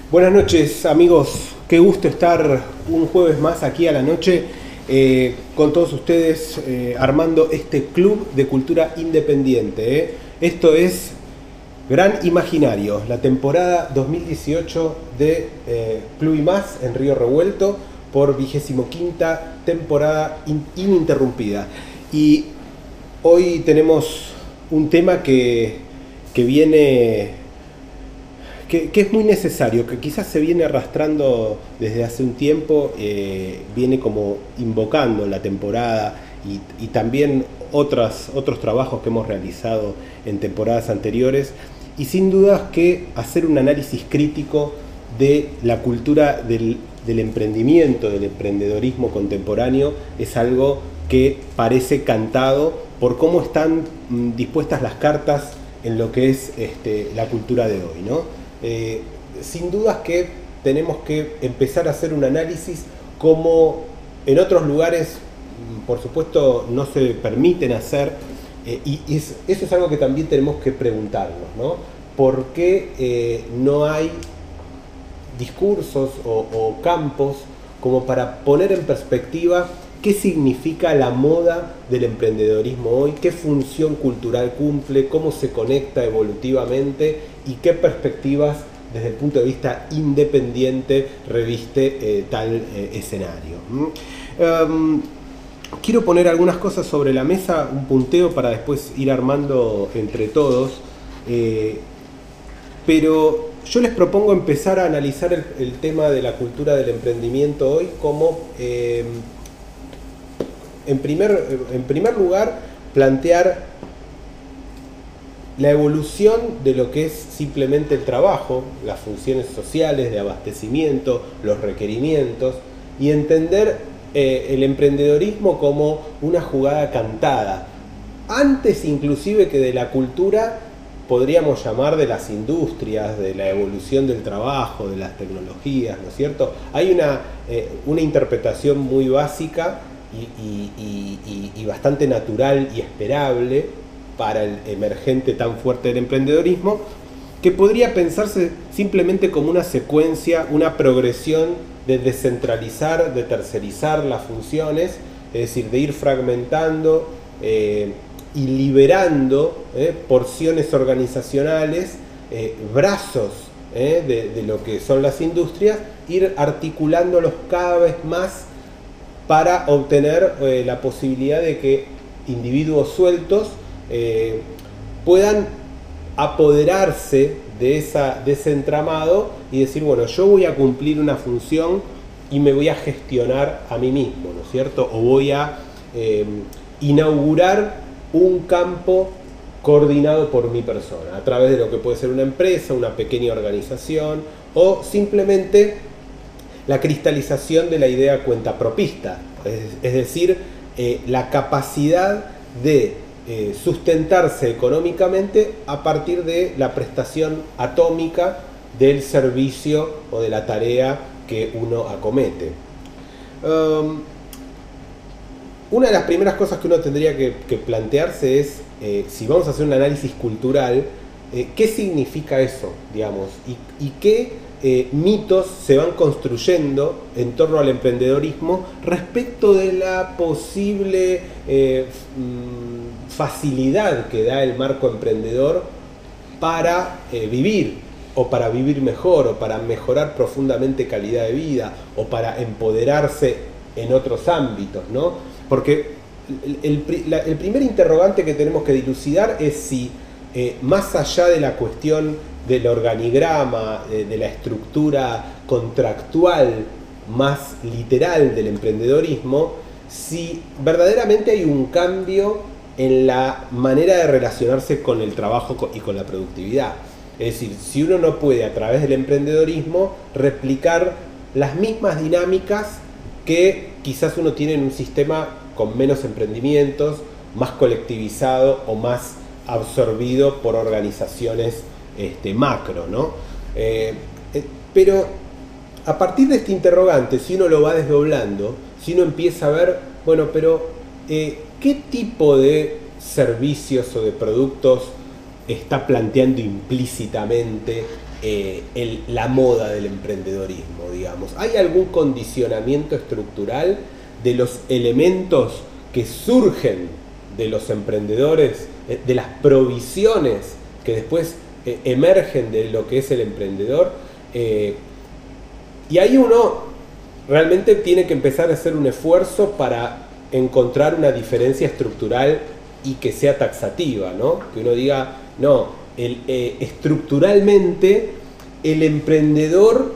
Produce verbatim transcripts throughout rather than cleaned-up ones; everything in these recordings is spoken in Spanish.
Buenas noches, amigos. Qué gusto estar un jueves más aquí a la noche eh, con todos ustedes eh, armando este club de cultura independiente. ¿eh? Esto es Gran Imaginario, la temporada dos mil dieciocho de eh, Club y Más en Río Revuelto por vigésimo quinta temporada in ininterrumpida. Y hoy tenemos un tema que, que viene... Que, que es muy necesario, que quizás se viene arrastrando desde hace un tiempo, eh, viene como invocando la temporada y, y también otras, otros trabajos que hemos realizado en temporadas anteriores, y sin dudas que hacer un análisis crítico de la cultura del, del emprendimiento, del emprendedorismo contemporáneo, es algo que parece cantado por cómo están mm, dispuestas las cartas en lo que es este, la cultura de hoy, ¿no? Eh, sin dudas que tenemos que empezar a hacer un análisis como en otros lugares, por supuesto, no se permiten hacer, eh, y es, eso es algo que también tenemos que preguntarnos, ¿no? ¿Por qué eh, no hay discursos o, o campos como para poner en perspectiva qué significa la moda del emprendedorismo hoy, qué función cultural cumple, cómo se conecta evolutivamente y qué perspectivas desde el punto de vista independiente reviste eh, tal eh, escenario? ¿Mm? Um, quiero poner algunas cosas sobre la mesa, un punteo para después ir armando entre todos, eh, pero yo les propongo empezar a analizar el, el tema de la cultura del emprendimiento hoy como... Eh, En primer, en primer lugar, plantear la evolución de lo que es simplemente el trabajo, las funciones sociales de abastecimiento, los requerimientos, y entender eh, el emprendedorismo como una jugada cantada. Antes inclusive que de la cultura, podríamos llamar de las industrias, de la evolución del trabajo, de las tecnologías, ¿no es cierto? Hay una, eh, una interpretación muy básica Y, y, y, y bastante natural y esperable para el emergente tan fuerte del emprendedorismo, que podría pensarse simplemente como una secuencia, una progresión de descentralizar, de tercerizar las funciones, es decir, de ir fragmentando eh, y liberando eh, porciones organizacionales, eh, brazos eh, de, de lo que son las industrias, ir articulándolos cada vez más para obtener eh, la posibilidad de que individuos sueltos eh, puedan apoderarse de, esa, de ese entramado y decir, bueno, yo voy a cumplir una función y me voy a gestionar a mí mismo, ¿no es cierto? O voy a eh, inaugurar un campo coordinado por mi persona, a través de lo que puede ser una empresa, una pequeña organización, o simplemente la cristalización de la idea cuentapropista, es, es decir, eh, la capacidad de eh, sustentarse económicamente a partir de la prestación atómica del servicio o de la tarea que uno acomete. Um, una de las primeras cosas que uno tendría que, que plantearse es, eh, si vamos a hacer un análisis cultural, eh, ¿qué significa eso, digamos? Y, y qué Eh, mitos se van construyendo en torno al emprendedorismo respecto de la posible eh, facilidad que da el marco emprendedor para eh, vivir, o para vivir mejor, o para mejorar profundamente calidad de vida, o para empoderarse en otros ámbitos, ¿no? Porque el, el, la, el primer interrogante que tenemos que dilucidar es si, eh, más allá de la cuestión del organigrama, de, de la estructura contractual más literal del emprendedorismo, si verdaderamente hay un cambio en la manera de relacionarse con el trabajo y con la productividad. Es decir, si uno no puede a través del emprendedorismo replicar las mismas dinámicas que quizás uno tiene en un sistema con menos emprendimientos, más colectivizado o más absorbido por organizaciones Este, macro, ¿no? Eh, eh, pero a partir de este interrogante, si uno lo va desdoblando, si uno empieza a ver, bueno, pero eh, ¿qué tipo de servicios o de productos está planteando implícitamente eh, el, la moda del emprendedorismo, digamos? ¿Hay algún condicionamiento estructural de los elementos que surgen de los emprendedores, de las provisiones que después eh, emergen de lo que es el emprendedor? Eh, y ahí uno realmente tiene que empezar a hacer un esfuerzo para encontrar una diferencia estructural y que sea taxativa, ¿no? Que uno diga, no, el, eh, estructuralmente el emprendedor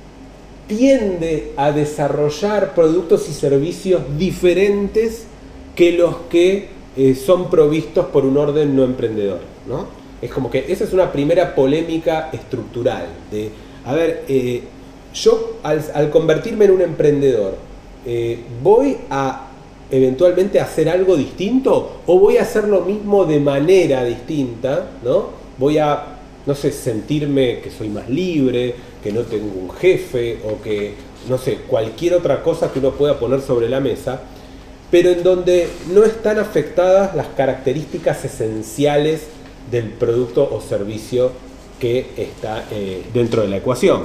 tiende a desarrollar productos y servicios diferentes que los que eh, son provistos por un orden no emprendedor, ¿no? Es como que esa es una primera polémica estructural de, a ver, eh, yo al, al convertirme en un emprendedor, eh, ¿voy a eventualmente hacer algo distinto o voy a hacer lo mismo de manera distinta, ¿no? Voy a, no sé, sentirme que soy más libre, que no tengo un jefe o que, no sé, cualquier otra cosa que uno pueda poner sobre la mesa, pero en donde no están afectadas las características esenciales del producto o servicio que está eh, dentro de la ecuación.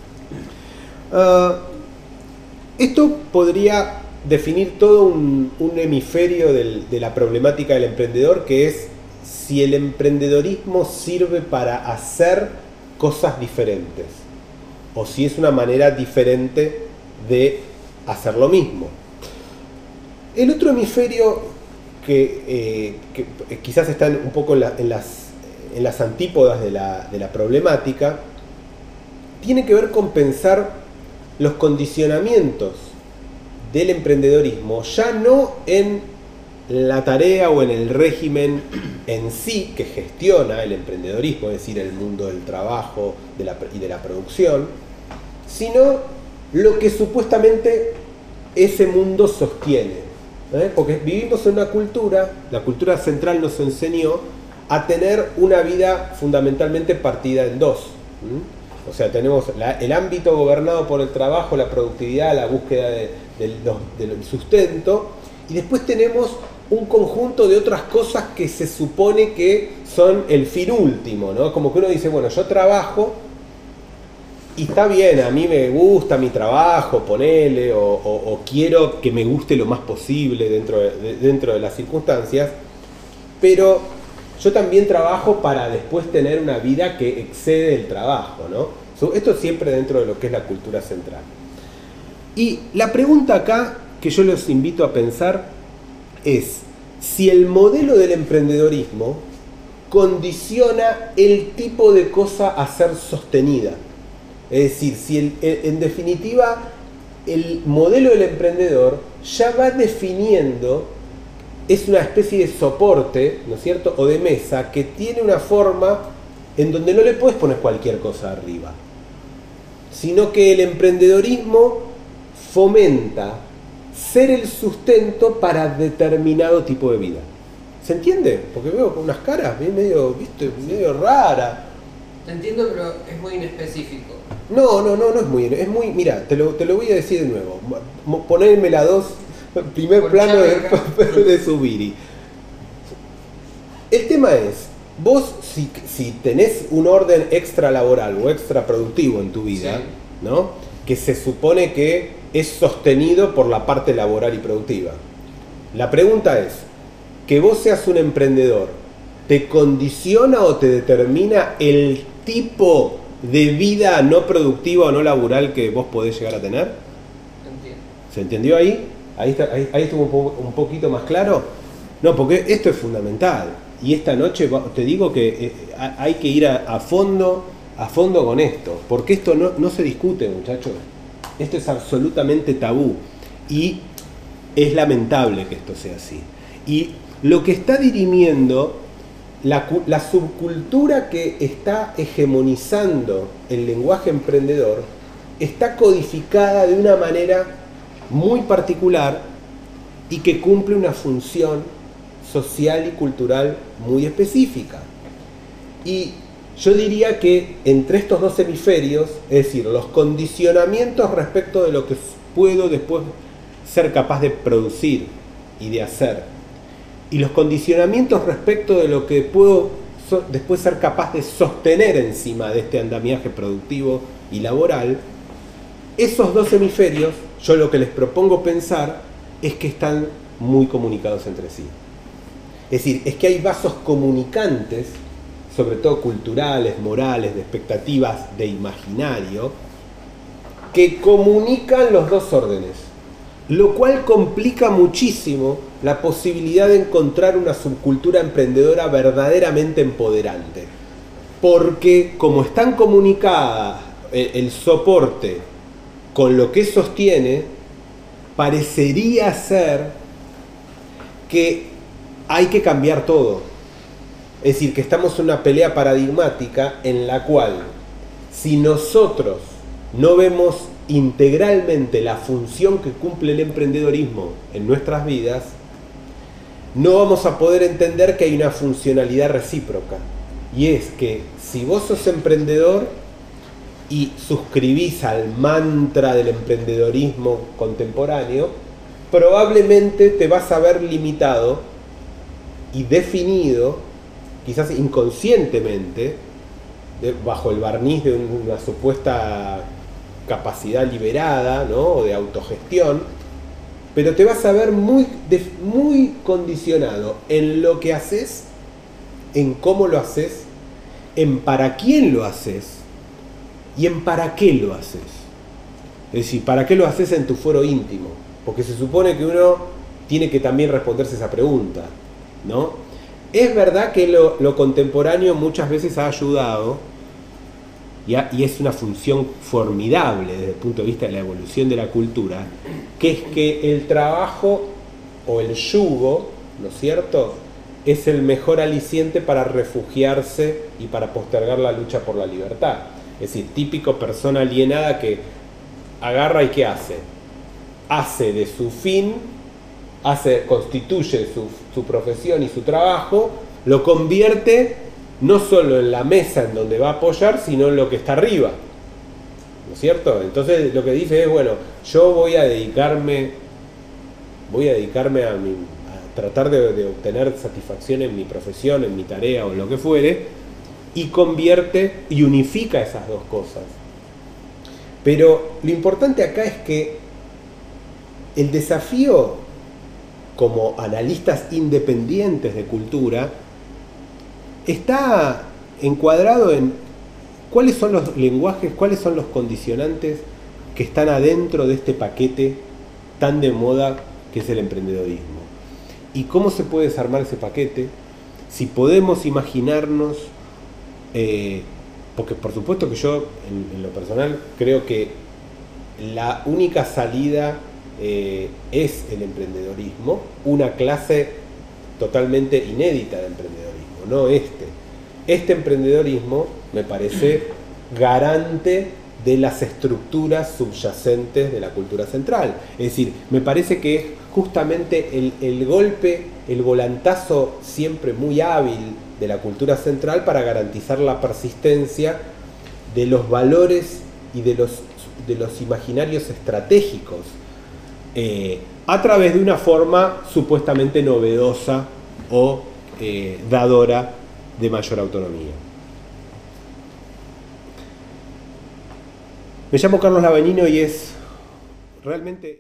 Uh, esto podría definir todo un, un hemisferio del, de la problemática del emprendedor, que es si el emprendedorismo sirve para hacer cosas diferentes o si es una manera diferente de hacer lo mismo. El otro hemisferio que, eh, que quizás está un poco en, la, en, las, en las antípodas de la, de la problemática tiene que ver con pensar los condicionamientos del emprendedorismo, ya no en la tarea o en el régimen en sí que gestiona el emprendedorismo, es decir, el mundo del trabajo de la, y de la producción, sino lo que supuestamente ese mundo sostiene. ¿eh? Porque vivimos en una cultura, la cultura central nos enseñó a tener una vida fundamentalmente partida en dos. ¿Mm? O sea, tenemos la, el ámbito gobernado por el trabajo, la productividad, la búsqueda de, de los, del sustento, y después tenemos un conjunto de otras cosas que se supone que son el fin último, ¿no? Como que uno dice, bueno, yo trabajo y está bien, a mí me gusta mi trabajo, ponele, o, o, o quiero que me guste lo más posible dentro de, de, dentro de las circunstancias, pero yo también trabajo para después tener una vida que excede el trabajo, ¿no? Esto siempre dentro de lo que es la cultura central. Y la pregunta acá que yo los invito a pensar es si el modelo del emprendedorismo condiciona el tipo de cosa a ser sostenida. Es decir, si el, en definitiva el modelo del emprendedor ya va definiendo, es una especie de soporte, ¿no es cierto?, o de mesa que tiene una forma en donde no le puedes poner cualquier cosa arriba, sino que el emprendedorismo fomenta ser el sustento para determinado tipo de vida. ¿Se entiende? Porque veo unas caras medio, ¿viste? medio raras. Te entiendo, pero es muy inespecífico. No, no, no, no es muy, es muy, mira, te lo, te lo voy a decir de nuevo. Poneme la dos, primer Por plano de, Chávez, de Zubiri. El tema es, vos si, si tenés un orden extra laboral o extra productivo en tu vida, sí, ¿no? Que se supone que es sostenido por la parte laboral y productiva. La pregunta es, que vos seas un emprendedor, ¿te condiciona o te determina el tipo de vida no productiva o no laboral que vos podés llegar a tener? Entiendo. ¿Se entendió ahí? ¿Ahí, está, ahí, ahí estuvo un, po un poquito más claro? No, porque esto es fundamental. Y esta noche te digo que eh, hay que ir a, a fondo a fondo con esto, porque esto no, no se discute, muchachos. Esto es absolutamente tabú y es lamentable que esto sea así. Y lo que está dirimiendo la, la subcultura que está hegemonizando el lenguaje emprendedor está codificada de una manera muy particular y que cumple una función social y cultural muy específica. Y yo diría que entre estos dos hemisferios, es decir, los condicionamientos respecto de lo que puedo después ser capaz de producir y de hacer, y los condicionamientos respecto de lo que puedo so, después ser capaz de sostener encima de este andamiaje productivo y laboral, esos dos hemisferios, yo lo que les propongo pensar es que están muy comunicados entre sí. Es decir, es que hay vasos comunicantes, sobre todo culturales, morales, de expectativas, de imaginario, que comunican los dos órdenes, lo cual complica muchísimo la posibilidad de encontrar una subcultura emprendedora verdaderamente empoderante. Porque como están comunicadas el, el soporte con lo que sostiene, parecería ser que hay que cambiar todo. Es decir, que estamos en una pelea paradigmática en la cual, si nosotros no vemos integralmente la función que cumple el emprendedorismo en nuestras vidas, no vamos a poder entender que hay una funcionalidad recíproca. Y es que si vos sos emprendedor y suscribís al mantra del emprendedorismo contemporáneo, probablemente te vas a ver limitado y definido, quizás inconscientemente, de, bajo el barniz de una supuesta capacidad liberada, ¿no? O de autogestión, pero te vas a ver muy, de, muy condicionado en lo que haces, en cómo lo haces, en para quién lo haces y en para qué lo haces. Es decir, para qué lo haces en tu foro íntimo, porque se supone que uno tiene que también responderse esa pregunta, ¿no? Es verdad que lo, lo contemporáneo muchas veces ha ayudado y, ha, y es una función formidable desde el punto de vista de la evolución de la cultura, que es que el trabajo o el yugo, ¿no es cierto?, es el mejor aliciente para refugiarse y para postergar la lucha por la libertad. Es decir, típico persona alienada que agarra y ¿qué hace? Hace de su fin, hace, constituye su, su profesión y su trabajo, lo convierte no solo en la mesa en donde va a apoyar, sino en lo que está arriba, ¿no es cierto? Entonces lo que dice es, bueno, yo voy a dedicarme, voy a dedicarme a, mi, a tratar de, de obtener satisfacción en mi profesión, en mi tarea o lo que fuere, y convierte y unifica esas dos cosas. Pero lo importante acá es que el desafío como analistas independientes de cultura está encuadrado en cuáles son los lenguajes, cuáles son los condicionantes que están adentro de este paquete tan de moda que es el emprendedorismo. ¿Y cómo se puede desarmar ese paquete? Si podemos imaginarnos, eh, porque por supuesto que yo en, en lo personal creo que la única salida eh, es el emprendedorismo, una clase totalmente inédita de emprendedorismo, no este. Este emprendedorismo me parece garante de las estructuras subyacentes de la cultura central. Es decir, me parece que es justamente el, el golpe, el volantazo siempre muy hábil de la cultura central para garantizar la persistencia de los valores y de los, de los imaginarios estratégicos eh, a través de una forma supuestamente novedosa o eh, dadora de mayor autonomía. Me llamo Carlos Lavanino y es realmente...